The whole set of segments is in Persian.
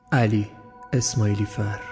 علی اسماعیلی فر.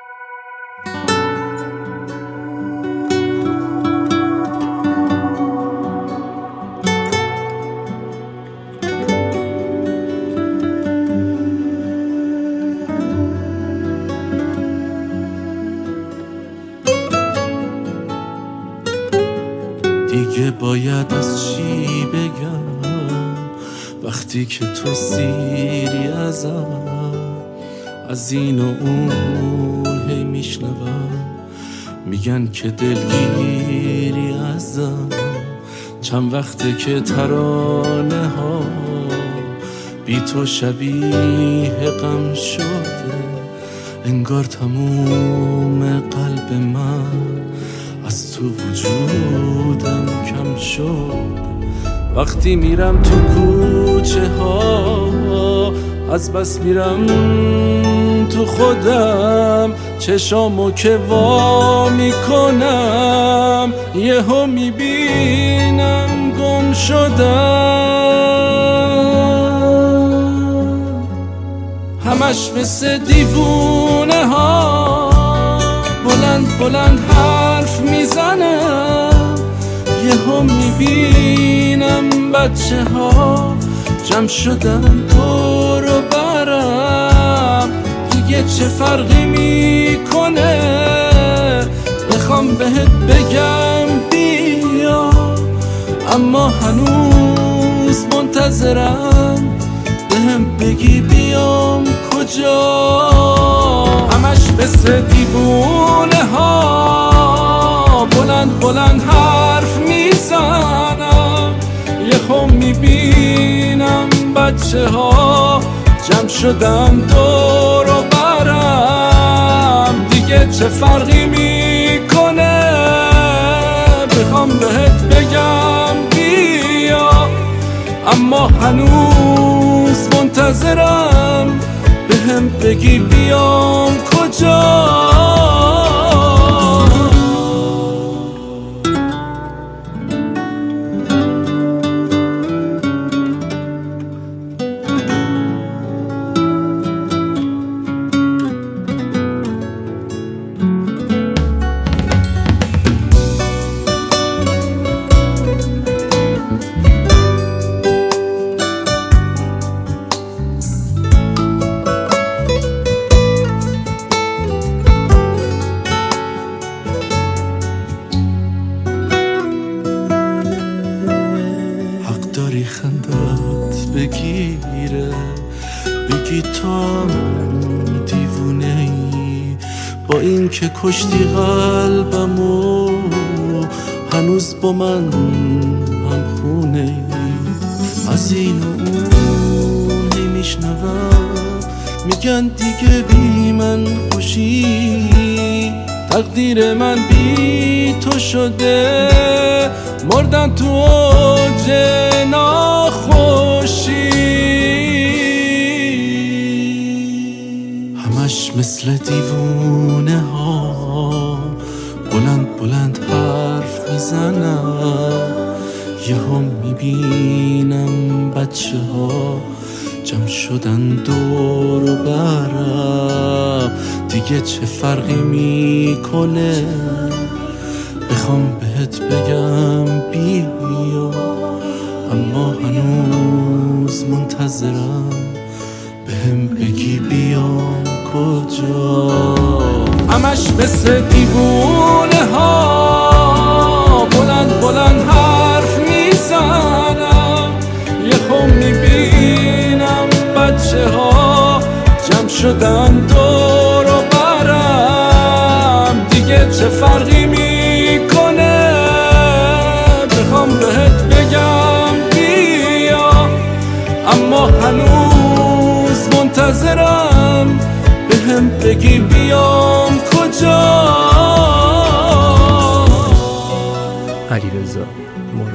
دیگه باید از چی بگم وقتی که تو سیری ازم، از این و اون هی میشنوم میگن که دلگیری ازم. چند وقته که ترانه ها بی تو شبیه غم شده، انگار تموم قلب من از تو وجودم کم شد. وقتی میرم تو کوچه ها از بس میرم تو خودم، چشامو که وا میکنم یهو میبینم گم شدم. همش مثل دیوونه ها بلند بلند حرف میزنم، یهو میبینم بچه ها جمع شدن دور و برم. دیگه چه فرقی میکنه؟ بخوام بهت بگم بیا، اما هنوز منتظرم بهم بگی بیام کجا. همش مثل دیوونه ها بلند بلند حرف میزنم، یهو میبینم بچه ها جمع شدن دور و برم. دیگه چه فرقی میکنه؟ بخوام بهت بگم بیا، اما هنوز منتظرم بهم بگی بیام کجا. داری خندت بگیره بگی تو دیوونه ای، با این که کشتی قلبمو هنوز با من هم خونه ای. از این و اون هی میشنوم میگن دیگه بی من خوشی، تقدیر من بی تو شده، مردن تو اوج ناخوشی. همش مثل دیوونه ها بلند بلند حرف میزنم، یهو میبینم بچه ها جمع شدن دور و برم. دیگه چه فرقی میکنه؟ بخوام بهت بگم بیا، اما هنوز منتظرم بهم بگی بیام کجا. همش مثل دیوونه ها بلند بلند حرف میزنم، یهو میبینم بچه ها جمع شدن دور و برم. دیگه چه فرقی میکنه؟ بخوام بهت بگم بیا، اما هنوز منتظرم بهم بگی بیام کجا. علیرضا